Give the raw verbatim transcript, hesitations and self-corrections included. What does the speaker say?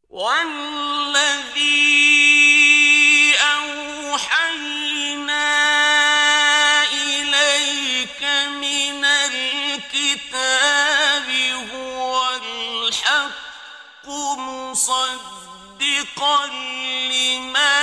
والذي أوحينا إليك من الكتاب هو الحق مصدقا لما